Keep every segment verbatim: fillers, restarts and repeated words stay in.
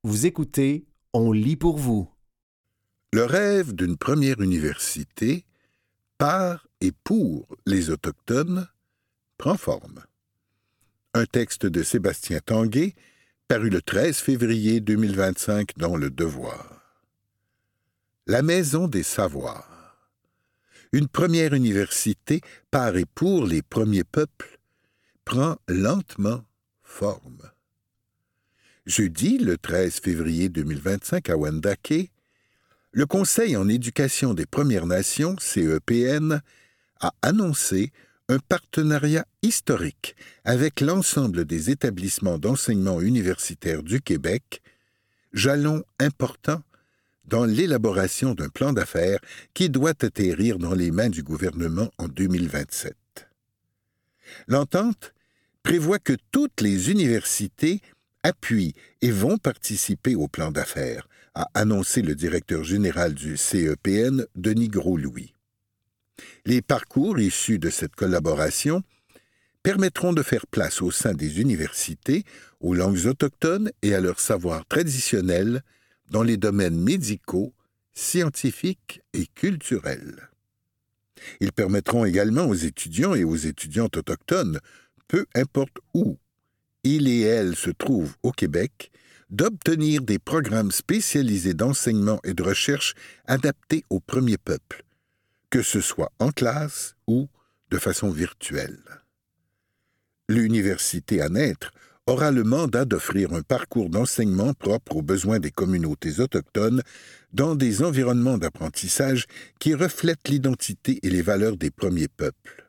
Vous écoutez, on lit pour vous. Le rêve d'une première université, par et pour les Autochtones, prend forme. Un texte de Sébastien Tanguay, paru le treize février deux mille vingt-cinq dans Le Devoir. La Maison des Savoirs. Une première université, par et pour les premiers peuples, prend lentement forme. Jeudi, le treize février deux mille vingt-cinq, à Wendake, le Conseil en éducation des Premières Nations, C E P N, a annoncé un partenariat historique avec l'ensemble des établissements d'enseignement universitaire du Québec, jalon important dans l'élaboration d'un plan d'affaires qui doit atterrir dans les mains du gouvernement en deux mille vingt-sept. L'entente prévoit que toutes les universités appuient et vont participer au plan d'affaires, a annoncé le directeur général du C E P N, Denis Gros-Louis. Les parcours issus de cette collaboration permettront de faire place au sein des universités aux langues autochtones et à leurs savoirs traditionnels dans les domaines médicaux, scientifiques et culturels. Ils permettront également aux étudiants et aux étudiantes autochtones, peu importe où ils et elles se trouvent au Québec, d'obtenir des programmes spécialisés d'enseignement et de recherche adaptés aux premiers peuples, que ce soit en classe ou de façon virtuelle. L'université à naître aura le mandat d'offrir un parcours d'enseignement propre aux besoins des communautés autochtones dans des environnements d'apprentissage qui reflètent l'identité et les valeurs des premiers peuples.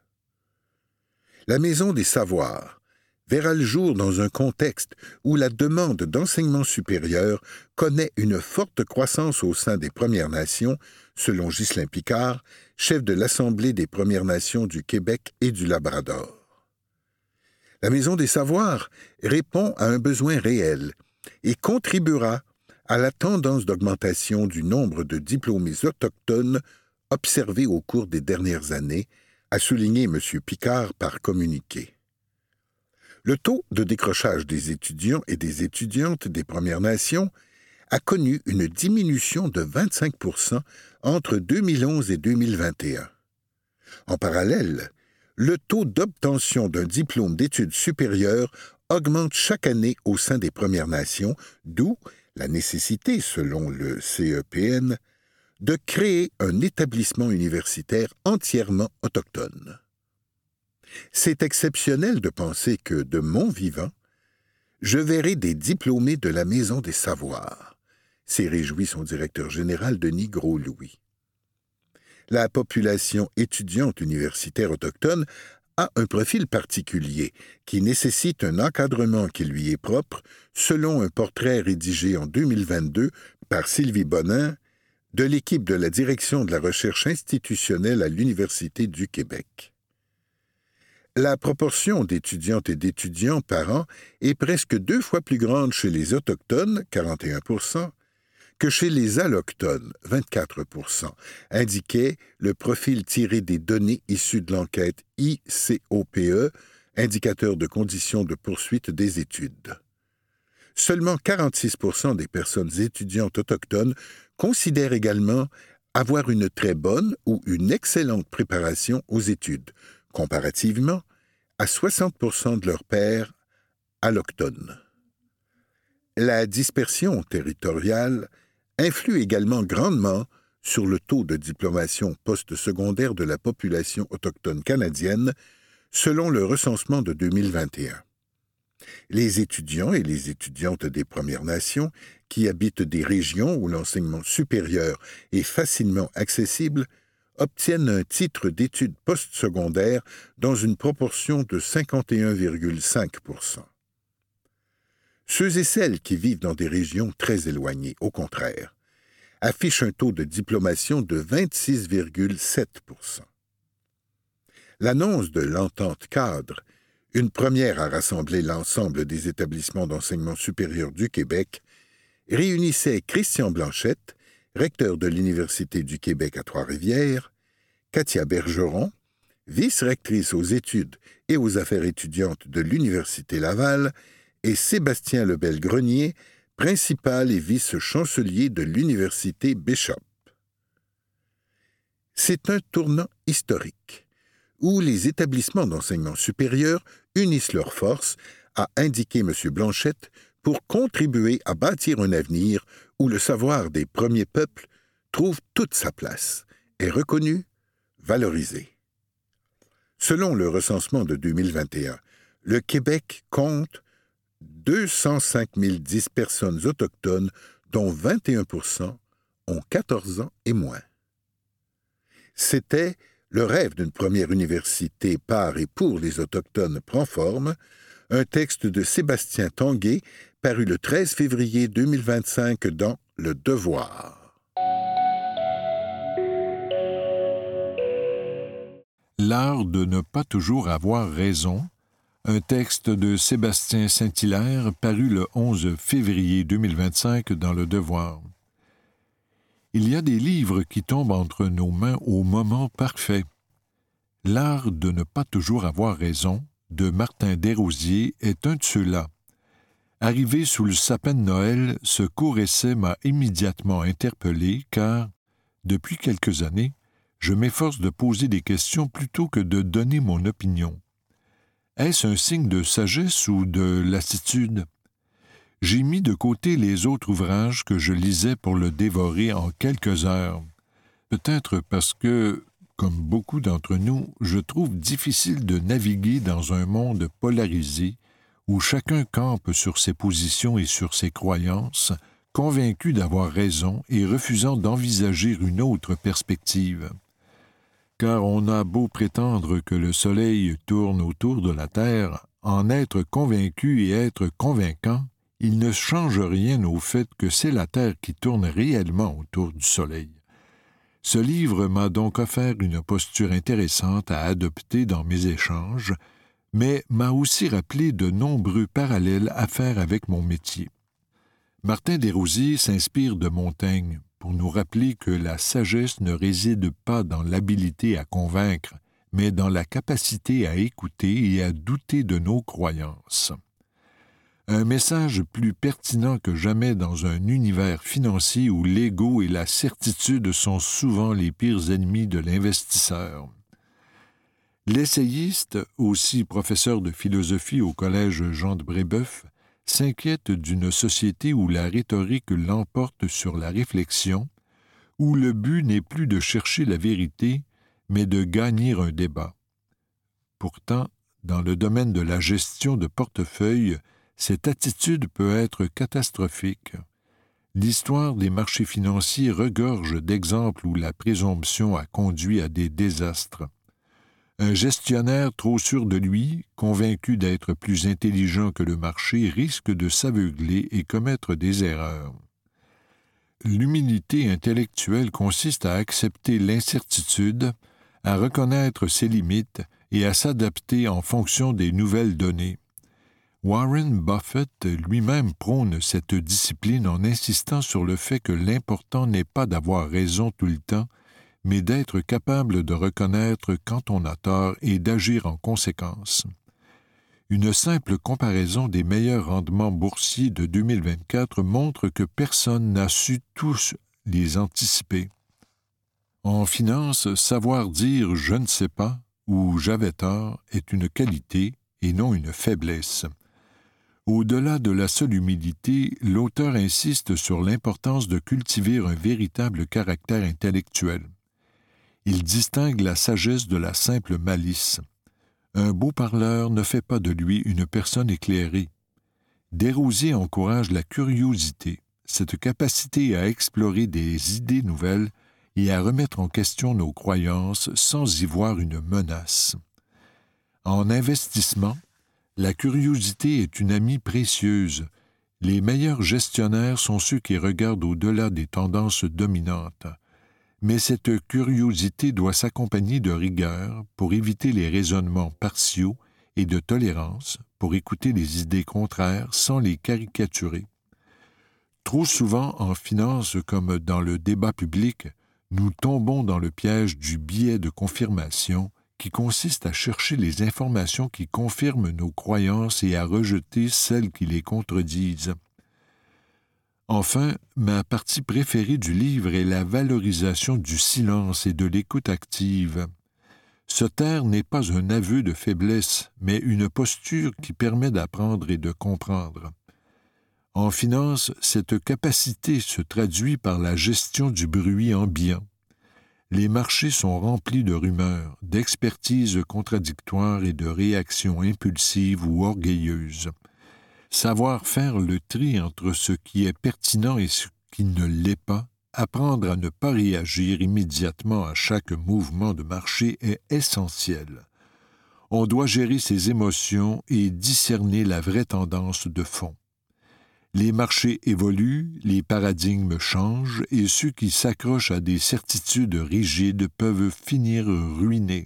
La Maison des Savoirs verra le jour dans un contexte où la demande d'enseignement supérieur connaît une forte croissance au sein des Premières Nations, selon Ghislain Picard, chef de l'Assemblée des Premières Nations du Québec et du Labrador. La Maison des Savoirs répond à un besoin réel et contribuera à la tendance d'augmentation du nombre de diplômés autochtones observée au cours des dernières années, a souligné M. Picard par communiqué. Le taux de décrochage des étudiants et des étudiantes des Premières Nations a connu une diminution de vingt-cinq pour cent entre deux mille onze et deux mille vingt et un. En parallèle, le taux d'obtention d'un diplôme d'études supérieures augmente chaque année au sein des Premières Nations, d'où la nécessité, selon le C E P N, de créer un établissement universitaire entièrement autochtone. C'est exceptionnel de penser que, de mon vivant, je verrai des diplômés de la Maison des Savoirs, s'est réjoui son directeur général Denis Gros-Louis. La population étudiante universitaire autochtone a un profil particulier qui nécessite un encadrement qui lui est propre, selon un portrait rédigé en deux mille vingt-deux par Sylvie Bonin de l'équipe de la Direction de la recherche institutionnelle à l'Université du Québec. La proportion d'étudiantes et d'étudiants par an est presque deux fois plus grande chez les Autochtones, quarante et un pour cent, que chez les Allochtones, vingt-quatre pour cent, indiquait le profil tiré des données issues de l'enquête I C O P E, indicateur de conditions de poursuite des études. Seulement quarante-six pour cent des personnes étudiantes autochtones considèrent également avoir une très bonne ou une excellente préparation aux études, comparativement à soixante pour cent de leurs pairs allochtones. La dispersion territoriale influe également grandement sur le taux de diplomation post-secondaire de la population autochtone canadienne, selon le recensement de deux mille vingt et un. Les étudiants et les étudiantes des Premières Nations qui habitent des régions où l'enseignement supérieur est facilement accessible obtiennent un titre d'études postsecondaires dans une proportion de cinquante et un virgule cinq pour cent. Ceux et celles qui vivent dans des régions très éloignées, au contraire, affichent un taux de diplomation de vingt-six virgule sept pour cent. L'annonce de l'entente cadre, une première à rassembler l'ensemble des établissements d'enseignement supérieur du Québec, réunissait Christian Blanchette, recteur de l'Université du Québec à Trois-Rivières, Katia Bergeron, vice-rectrice aux études et aux affaires étudiantes de l'Université Laval, et Sébastien Lebel-Grenier, principal et vice-chancelier de l'Université Bishop. C'est un tournant historique, où les établissements d'enseignement supérieur unissent leurs forces, a indiqué M. Blanchette, pour contribuer à bâtir un avenir où le savoir des premiers peuples trouve toute sa place, est reconnu, valorisé. Selon le recensement de deux mille vingt et un, le Québec compte deux cent cinq mille dix personnes autochtones, dont vingt et un pour cent ont quatorze ans et moins. C'était le rêve d'une première université par et pour les Autochtones prend forme, un texte de Sébastien Tanguay, paru le treize février deux mille vingt-cinq dans Le Devoir. L'art de ne pas toujours avoir raison, un texte de Sébastien Saint-Hilaire paru le onze février deux mille vingt-cinq dans Le Devoir. Il y a des livres qui tombent entre nos mains au moment parfait. L'art de ne pas toujours avoir raison, de Martin Desrosiers, est un de ceux-là. Arrivé sous le sapin de Noël, ce court essai m'a immédiatement interpellé car, depuis quelques années, je m'efforce de poser des questions plutôt que de donner mon opinion. Est-ce un signe de sagesse ou de lassitude? J'ai mis de côté les autres ouvrages que je lisais pour le dévorer en quelques heures. Peut-être parce que, comme beaucoup d'entre nous, je trouve difficile de naviguer dans un monde polarisé où chacun campe sur ses positions et sur ses croyances, convaincu d'avoir raison et refusant d'envisager une autre perspective. Car on a beau prétendre que le Soleil tourne autour de la Terre, en être convaincu et être convaincant, il ne change rien au fait que c'est la Terre qui tourne réellement autour du Soleil. Ce livre m'a donc offert une posture intéressante à adopter dans mes échanges, mais m'a aussi rappelé de nombreux parallèles à faire avec mon métier. Martin Desrosiers s'inspire de Montaigne pour nous rappeler que la sagesse ne réside pas dans l'habilité à convaincre, mais dans la capacité à écouter et à douter de nos croyances. Un message plus pertinent que jamais dans un univers financier où l'ego et la certitude sont souvent les pires ennemis de l'investisseur. L'essayiste, aussi professeur de philosophie au Collège Jean de Brébeuf, s'inquiète d'une société où la rhétorique l'emporte sur la réflexion, où le but n'est plus de chercher la vérité, mais de gagner un débat. Pourtant, dans le domaine de la gestion de portefeuille, cette attitude peut être catastrophique. L'histoire des marchés financiers regorge d'exemples où la présomption a conduit à des désastres. Un gestionnaire trop sûr de lui, convaincu d'être plus intelligent que le marché, risque de s'aveugler et commettre des erreurs. L'humilité intellectuelle consiste à accepter l'incertitude, à reconnaître ses limites et à s'adapter en fonction des nouvelles données. Warren Buffett lui-même prône cette discipline en insistant sur le fait que l'important n'est pas d'avoir raison tout le temps, mais d'être capable de reconnaître quand on a tort et d'agir en conséquence. Une simple comparaison des meilleurs rendements boursiers de deux mille vingt-quatre montre que personne n'a su tous les anticiper. En finance, savoir dire « je ne sais pas » ou « j'avais tort » est une qualité et non une faiblesse. Au-delà de la seule humilité, l'auteur insiste sur l'importance de cultiver un véritable caractère intellectuel. Il distingue la sagesse de la simple malice. Un beau parleur ne fait pas de lui une personne éclairée. Desrosiers encourage la curiosité, cette capacité à explorer des idées nouvelles et à remettre en question nos croyances sans y voir une menace. En investissement, la curiosité est une amie précieuse. Les meilleurs gestionnaires sont ceux qui regardent au-delà des tendances dominantes. Mais cette curiosité doit s'accompagner de rigueur pour éviter les raisonnements partiaux et de tolérance pour écouter les idées contraires sans les caricaturer. Trop souvent en finance comme dans le débat public, nous tombons dans le piège du biais de confirmation qui consiste à chercher les informations qui confirment nos croyances et à rejeter celles qui les contredisent. Enfin, ma partie préférée du livre est la valorisation du silence et de l'écoute active. Se taire n'est pas un aveu de faiblesse, mais une posture qui permet d'apprendre et de comprendre. En finance, cette capacité se traduit par la gestion du bruit ambiant. Les marchés sont remplis de rumeurs, d'expertises contradictoires et de réactions impulsives ou orgueilleuses. Savoir faire le tri entre ce qui est pertinent et ce qui ne l'est pas, apprendre à ne pas réagir immédiatement à chaque mouvement de marché est essentiel. On doit gérer ses émotions et discerner la vraie tendance de fond. Les marchés évoluent, les paradigmes changent et ceux qui s'accrochent à des certitudes rigides peuvent finir ruinés.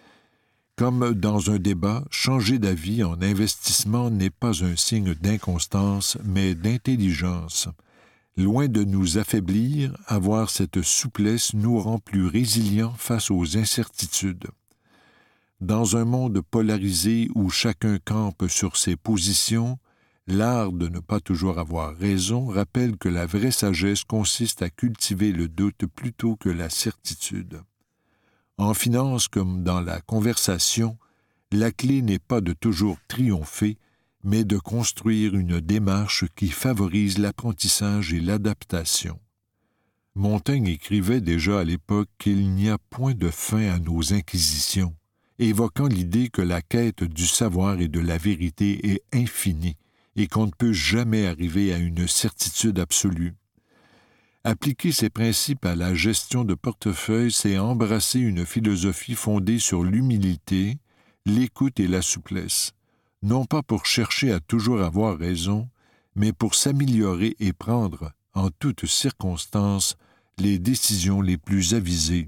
Comme dans un débat, changer d'avis en investissement n'est pas un signe d'inconstance, mais d'intelligence. Loin de nous affaiblir, avoir cette souplesse nous rend plus résilients face aux incertitudes. Dans un monde polarisé où chacun campe sur ses positions, l'art de ne pas toujours avoir raison rappelle que la vraie sagesse consiste à cultiver le doute plutôt que la certitude. En finance comme dans la conversation, la clé n'est pas de toujours triompher, mais de construire une démarche qui favorise l'apprentissage et l'adaptation. Montaigne écrivait déjà à l'époque qu'il n'y a point de fin à nos inquisitions, évoquant l'idée que la quête du savoir et de la vérité est infinie et qu'on ne peut jamais arriver à une certitude absolue. Appliquer ces principes à la gestion de portefeuille, c'est embrasser une philosophie fondée sur l'humilité, l'écoute et la souplesse, non pas pour chercher à toujours avoir raison, mais pour s'améliorer et prendre, en toutes circonstances, les décisions les plus avisées.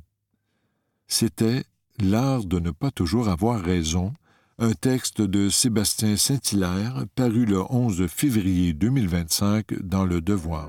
C'était « L'art de ne pas toujours avoir raison », un texte de Sébastien Saint-Hilaire paru le onze février deux mille vingt-cinq dans Le Devoir.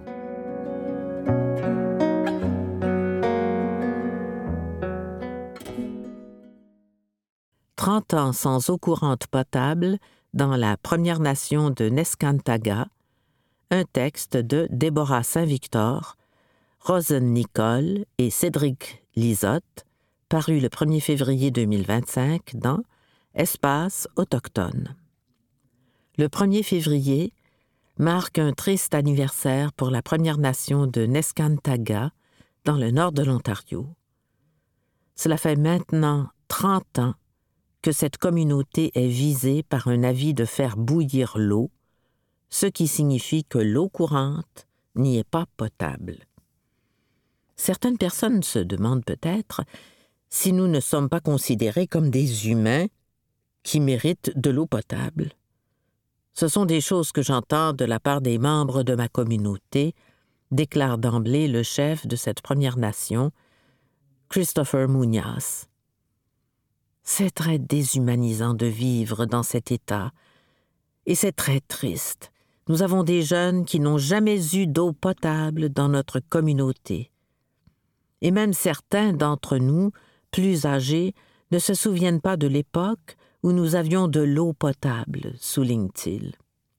Trente ans sans eau courante potable dans la Première Nation de Neskantaga, un texte de Déborah Saint-Victor, Rosen Nicole et Cédric Lisotte, paru le premier février deux mille vingt-cinq dans Espace autochtone. Le premier février marque un triste anniversaire pour la Première Nation de Neskantaga, dans le nord de l'Ontario. Cela fait maintenant trente ans que cette communauté est visée par un avis de faire bouillir l'eau, ce qui signifie que l'eau courante n'y est pas potable. Certaines personnes se demandent peut-être si nous ne sommes pas considérés comme des humains qui méritent de l'eau potable. Ce sont des choses que j'entends de la part des membres de ma communauté, déclare d'emblée le chef de cette Première Nation, Christopher Muñoz. C'est très déshumanisant de vivre dans cet état, et c'est très triste. Nous avons des jeunes qui n'ont jamais eu d'eau potable dans notre communauté. Et même certains d'entre nous, plus âgés, ne se souviennent pas de l'époque où nous avions de l'eau potable, souligne-t-il.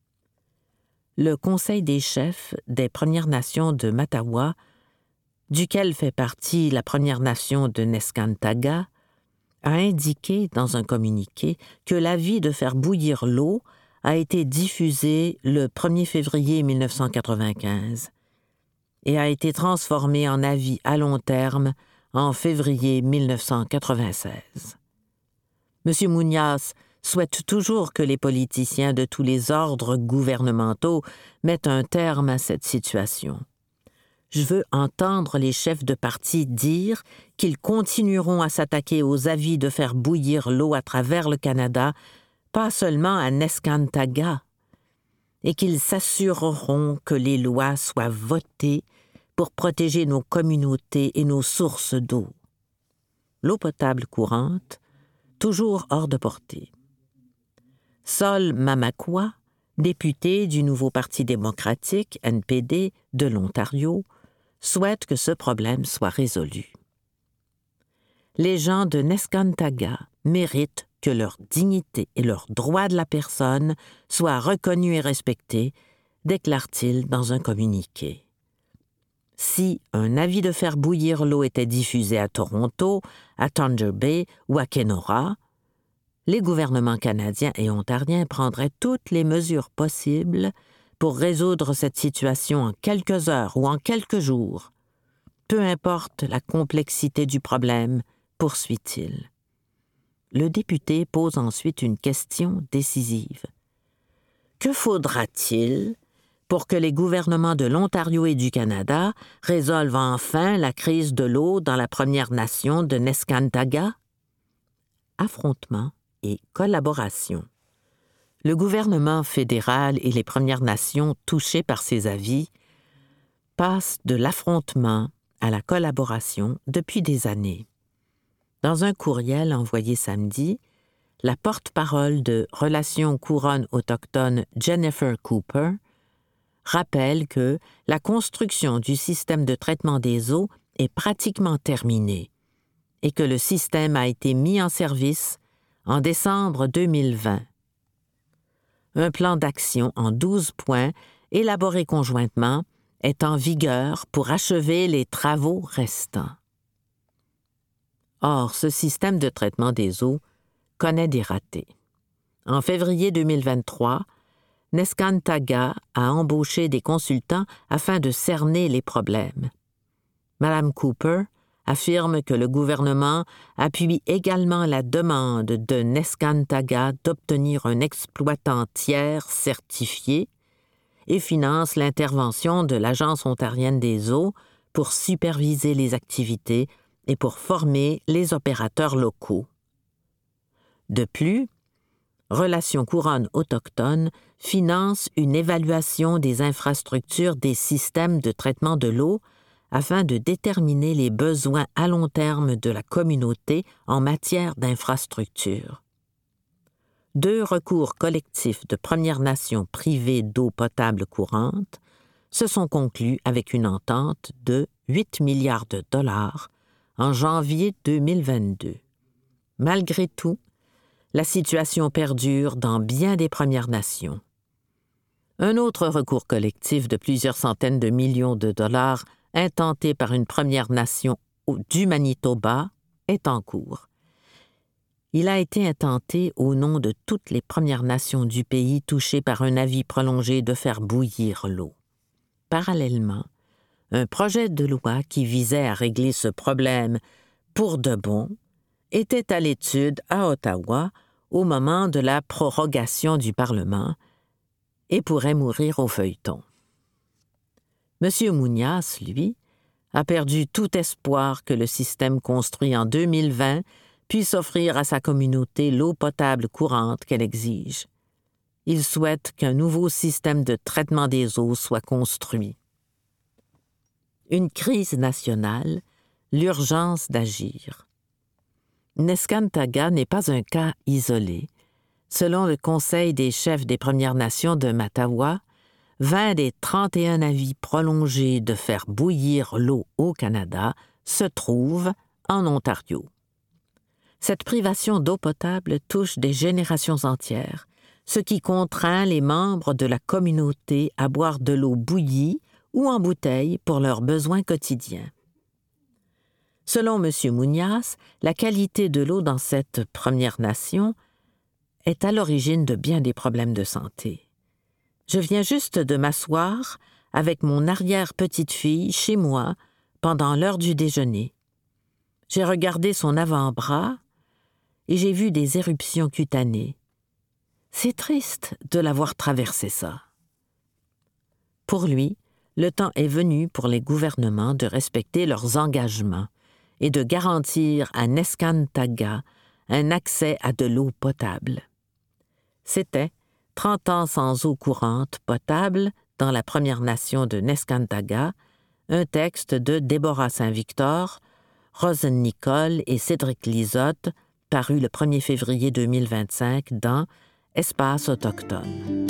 Le Conseil des chefs des Premières Nations de Mattawa, duquel fait partie la Première Nation de Neskantaga, a indiqué dans un communiqué que l'avis de faire bouillir l'eau a été diffusé le premier février mille neuf cent quatre-vingt-quinze et a été transformé en avis à long terme en février mille neuf cent quatre-vingt-seize. M. Muñoz souhaite toujours que les politiciens de tous les ordres gouvernementaux mettent un terme à cette situation. Je veux entendre les chefs de parti dire qu'ils continueront à s'attaquer aux avis de faire bouillir l'eau à travers le Canada, pas seulement à Neskantaga, et qu'ils s'assureront que les lois soient votées pour protéger nos communautés et nos sources d'eau. L'eau potable courante, toujours hors de portée. Sol Mamakwa, député du nouveau Parti démocratique, N P D, de l'Ontario, souhaite que ce problème soit résolu. Les gens de Neskantaga méritent que leur dignité et leurs droits de la personne soient reconnus et respectés déclare-t-il dans un communiqué. Si un avis de faire bouillir l'eau était diffusé à Toronto, à Thunder Bay ou à Kenora, les gouvernements canadiens et ontariens prendraient toutes les mesures possibles pour résoudre cette situation en quelques heures ou en quelques jours. Peu importe la complexité du problème, poursuit-il. Le député pose ensuite une question décisive. Que faudra-t-il pour que les gouvernements de l'Ontario et du Canada résolvent enfin la crise de l'eau dans la Première Nation de Neskantaga? Affrontement et collaboration. Le gouvernement fédéral et les Premières Nations touchées par ces avis passent de l'affrontement à la collaboration depuis des années. Dans un courriel envoyé samedi, la porte-parole de Relations couronnes autochtones Jennifer Cooper rappelle que la construction du système de traitement des eaux est pratiquement terminée et que le système a été mis en service en décembre deux mille vingt. Un plan d'action en douze points, élaboré conjointement, est en vigueur pour achever les travaux restants. Or, ce système de traitement des eaux connaît des ratés. En février deux mille vingt-trois, Neskantaga a embauché des consultants afin de cerner les problèmes. Madame Cooper affirme que le gouvernement appuie également la demande de Neskantaga d'obtenir un exploitant tiers certifié et finance l'intervention de l'Agence ontarienne des eaux pour superviser les activités et pour former les opérateurs locaux. De plus, Relations couronnes autochtones finance une évaluation des infrastructures des systèmes de traitement de l'eau afin de déterminer les besoins à long terme de la communauté en matière d'infrastructures. Deux recours collectifs de Premières Nations privées d'eau potable courante se sont conclus avec une entente de huit milliards de dollars en janvier deux mille vingt-deux. Malgré tout, la situation perdure dans bien des Premières Nations. Un autre recours collectif de plusieurs centaines de millions de dollars intenté par une Première Nation du Manitoba est en cours. Il a été intenté au nom de toutes les Premières Nations du pays touchées par un avis prolongé de faire bouillir l'eau. Parallèlement, un projet de loi qui visait à régler ce problème pour de bon était à l'étude à Ottawa au moment de la prorogation du Parlement et pourrait mourir au feuilleton. M. Mounias, lui, a perdu tout espoir que le système construit en deux mille vingt puisse offrir à sa communauté l'eau potable courante qu'elle exige. Il souhaite qu'un nouveau système de traitement des eaux soit construit. Une crise nationale, l'urgence d'agir. Neskantaga n'est pas un cas isolé. Selon le Conseil des chefs des Premières Nations de Mattawa, vingt des trente et un avis prolongés de faire bouillir l'eau au Canada se trouvent en Ontario. Cette privation d'eau potable touche des générations entières, ce qui contraint les membres de la communauté à boire de l'eau bouillie ou en bouteille pour leurs besoins quotidiens. Selon M. Mounias, la qualité de l'eau dans cette Première Nation est à l'origine de bien des problèmes de santé. Je viens juste de m'asseoir avec mon arrière-petite-fille chez moi pendant l'heure du déjeuner. J'ai regardé son avant-bras et j'ai vu des éruptions cutanées. C'est triste de l'avoir traversé ça. Pour lui, le temps est venu pour les gouvernements de respecter leurs engagements et de garantir à Neskantaga un accès à de l'eau potable. C'était trente ans sans eau courante potable dans la Première Nation de Neskantaga, un texte de Déborah Saint-Victor, Rosen Nicole et Cédric Lizotte, paru le premier février deux mille vingt-cinq dans Espace autochtone.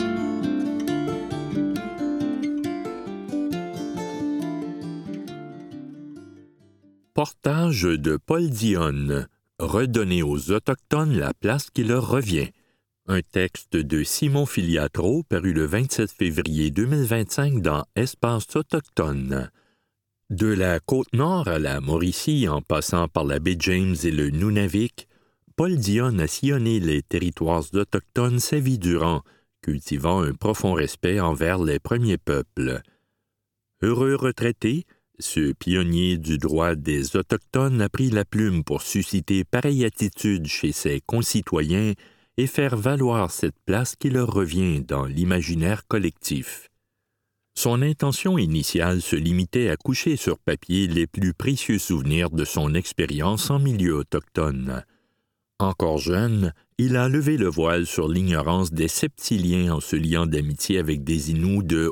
Portage de Paul Dionne. Redonner aux Autochtones la place qui leur revient. Un texte de Simon Filiatro paru le vingt-sept février deux mille vingt-cinq dans Espace autochtone. De la Côte-Nord à la Mauricie, en passant par la baie James et le Nunavik, Paul Dionne a sillonné les territoires autochtones sa vie durant, cultivant un profond respect envers les premiers peuples. Heureux retraité, ce pionnier du droit des Autochtones a pris la plume pour susciter pareille attitude chez ses concitoyens et faire valoir cette place qui leur revient dans l'imaginaire collectif. Son intention initiale se limitait à coucher sur papier les plus précieux souvenirs de son expérience en milieu autochtone. Encore jeune, il a levé le voile sur l'ignorance des Septiliens en se liant d'amitié avec des Inuits de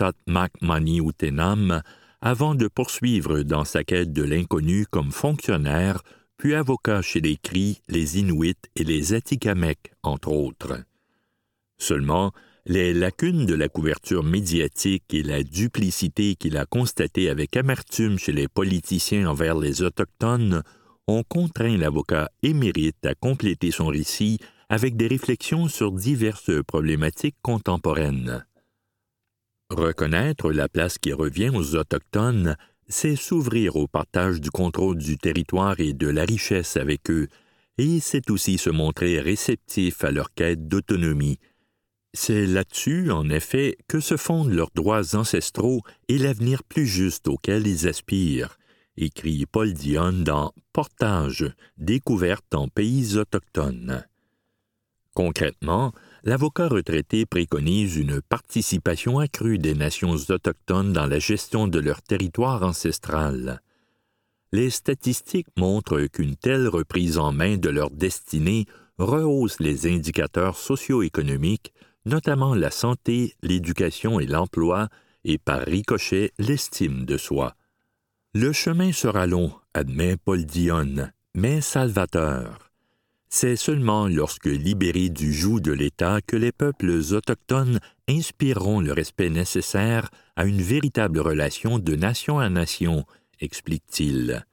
Uashat-Mak-Mani-Utenam avant de poursuivre dans sa quête de l'inconnu comme fonctionnaire, puis avocat chez les Cris, les Inuits et les Atikamekw, entre autres. Seulement, les lacunes de la couverture médiatique et la duplicité qu'il a constatée avec amertume chez les politiciens envers les Autochtones ont contraint l'avocat émérite à compléter son récit avec des réflexions sur diverses problématiques contemporaines. Reconnaître la place qui revient aux Autochtones, c'est s'ouvrir au partage du contrôle du territoire et de la richesse avec eux, et c'est aussi se montrer réceptif à leur quête d'autonomie. C'est là-dessus, en effet, que se fondent leurs droits ancestraux et l'avenir plus juste auquel ils aspirent, écrit Paul Dionne dans Portage, découverte en pays autochtones. Concrètement, l'avocat retraité préconise une participation accrue des nations autochtones dans la gestion de leur territoire ancestral. Les statistiques montrent qu'une telle reprise en main de leur destinée rehausse les indicateurs socio-économiques, notamment la santé, l'éducation et l'emploi, et par ricochet l'estime de soi. Le chemin sera long, admet Paul Dionne, mais salvateur. C'est seulement lorsque libérés du joug de l'État que les peuples autochtones inspireront le respect nécessaire à une véritable relation de nation à nation, explique-t-il.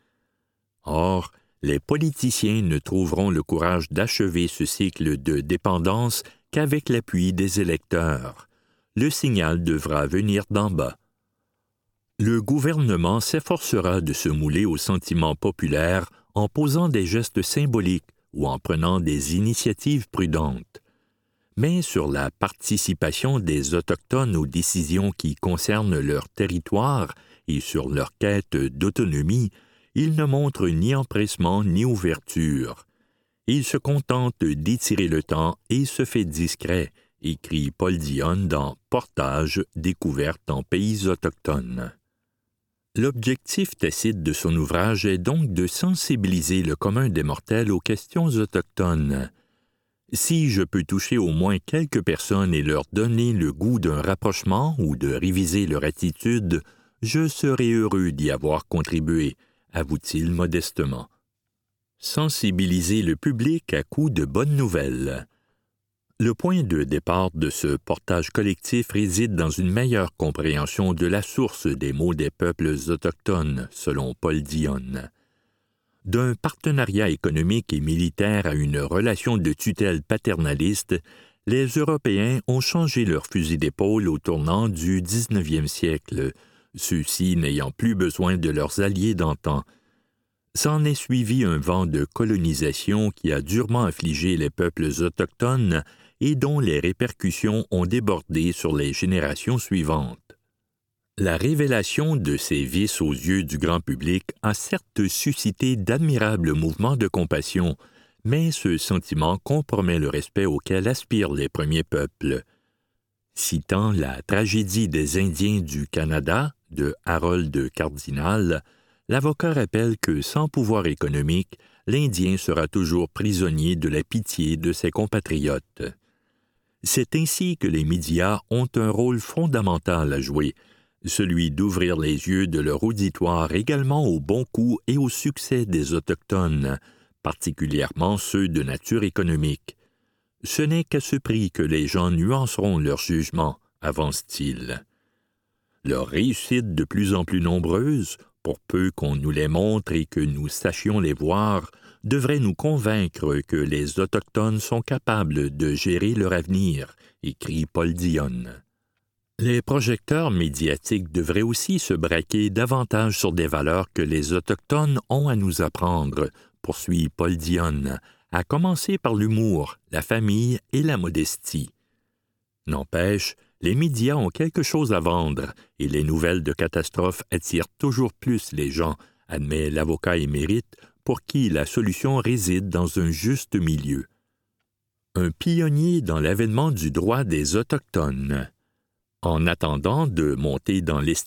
Or, les politiciens ne trouveront le courage d'achever ce cycle de dépendance qu'avec l'appui des électeurs. Le signal devra venir d'en bas. Le gouvernement s'efforcera de se mouler au sentiment populaire en posant des gestes symboliques ou en prenant des initiatives prudentes. Mais sur la participation des Autochtones aux décisions qui concernent leur territoire et sur leur quête d'autonomie, il ne montre ni empressement ni ouverture. Il se contente d'étirer le temps et se fait discret, écrit Paul Dionne dans Portage, découverte en pays autochtones. L'objectif tacite de son ouvrage est donc de sensibiliser le commun des mortels aux questions autochtones. Si je peux toucher au moins quelques personnes et leur donner le goût d'un rapprochement ou de réviser leur attitude, je serai heureux d'y avoir contribué, avoue-t-il modestement. Sensibiliser le public à coup de bonnes nouvelles. Le point de départ de ce portage collectif réside dans une meilleure compréhension de la source des maux des peuples autochtones, selon Paul Dionne. D'un partenariat économique et militaire à une relation de tutelle paternaliste, les Européens ont changé leur fusil d'épaule au tournant du dix-neuvième siècle, ceux-ci n'ayant plus besoin de leurs alliés d'antan. S'en est suivi un vent de colonisation qui a durement affligé les peuples autochtones et dont les répercussions ont débordé sur les générations suivantes. La révélation de ces vices aux yeux du grand public a certes suscité d'admirables mouvements de compassion, mais ce sentiment compromet le respect auquel aspirent les premiers peuples. Citant la tragédie des Indiens du Canada de Harold Cardinal, l'avocat rappelle que sans pouvoir économique, l'Indien sera toujours prisonnier de la pitié de ses compatriotes. C'est ainsi que les médias ont un rôle fondamental à jouer, celui d'ouvrir les yeux de leur auditoire également aux bons coups et au succès des Autochtones, particulièrement ceux de nature économique. Ce n'est qu'à ce prix que les gens nuanceront leur jugement, avance-t-il. Leurs réussites de plus en plus nombreuses, pour peu qu'on nous les montre et que nous sachions les voir, devrait nous convaincre que les Autochtones sont capables de gérer leur avenir, écrit Paul Dionne. Les projecteurs médiatiques devraient aussi se braquer davantage sur des valeurs que les Autochtones ont à nous apprendre, poursuit Paul Dionne, à commencer par l'humour, la famille et la modestie. N'empêche, les médias ont quelque chose à vendre et les nouvelles de catastrophes attirent toujours plus les gens, admet l'avocat émérite, pour qui la solution réside dans un juste milieu. Un pionnier dans l'avènement du droit des Autochtones. En attendant de monter dans l'estime